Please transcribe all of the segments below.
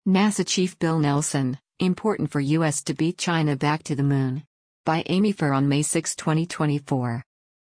NASA Chief Bill Nelson, important for U.S. to beat China back to the moon. By Amy Farr on May 6, 2024.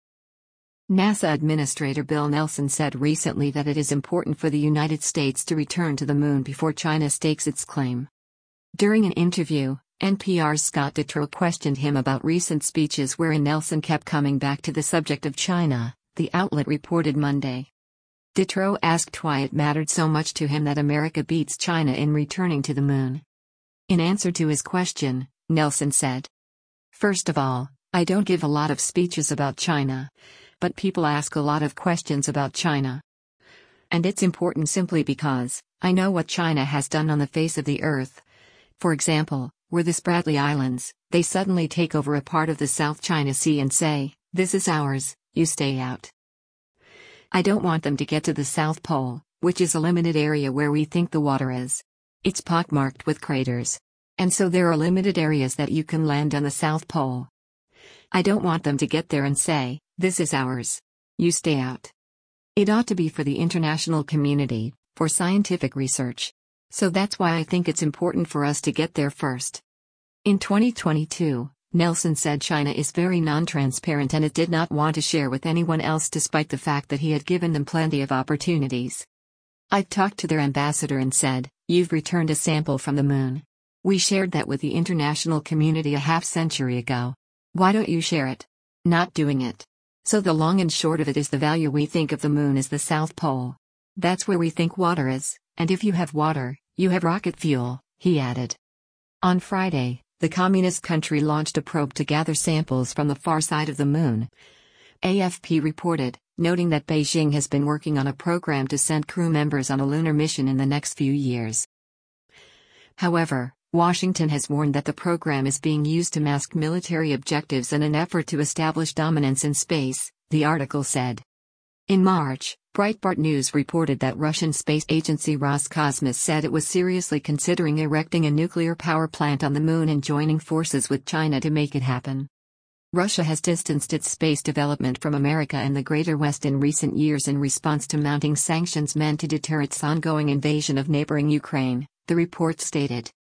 NASA Administrator Bill Nelson said recently that it is important for the United States to return to the moon before China stakes its claim. During an interview, NPR's Scott Detrow questioned him about recent speeches wherein Nelson kept coming back to the subject of China, the outlet reported Monday. Detrow asked why it mattered so much to him that America beats China in returning to the moon. In answer to his question, Nelson said, "First of all, I don't give a lot of speeches about China. But people ask a lot of questions about China. And it's important simply because I know what China has done on the face of the earth. For example, were the Spratly Islands, they suddenly take over a part of the South China Sea and say, 'This is ours, you stay out.' I don't want them to get to the South Pole, which is a limited area where we think the water is. It's pockmarked with craters. And so there are limited areas that you can land on the South Pole. I don't want them to get there and say, 'This is ours. You stay out.' It ought to be for the international community, for scientific research. So that's why I think it's important for us to get there first." In 2022, Nelson said China is very non-transparent and it did not want to share with anyone else despite the fact that he had given them plenty of opportunities. "I've talked to their ambassador and said, 'You've returned a sample from the moon. We shared that with the international community a half-century ago. Why don't you share it?' Not doing it. So the long and short of it is the value we think of the moon is the South Pole. That's where we think water is, and if you have water, you have rocket fuel," he added. On Friday, the communist country launched a probe to gather samples from the far side of the moon. AFP reported, noting that Beijing has been working on a program to send crew members on a lunar mission in the next few years. However, Washington has warned that the program is being used to mask military objectives in an effort to establish dominance in space, the article said. In March, Breitbart News reported that Russian space agency Roscosmos said it was seriously considering erecting a nuclear power plant on the moon and joining forces with China to make it happen. Russia has distanced its space development from America and the Greater West in recent years in response to mounting sanctions meant to deter its ongoing invasion of neighboring Ukraine, the report stated.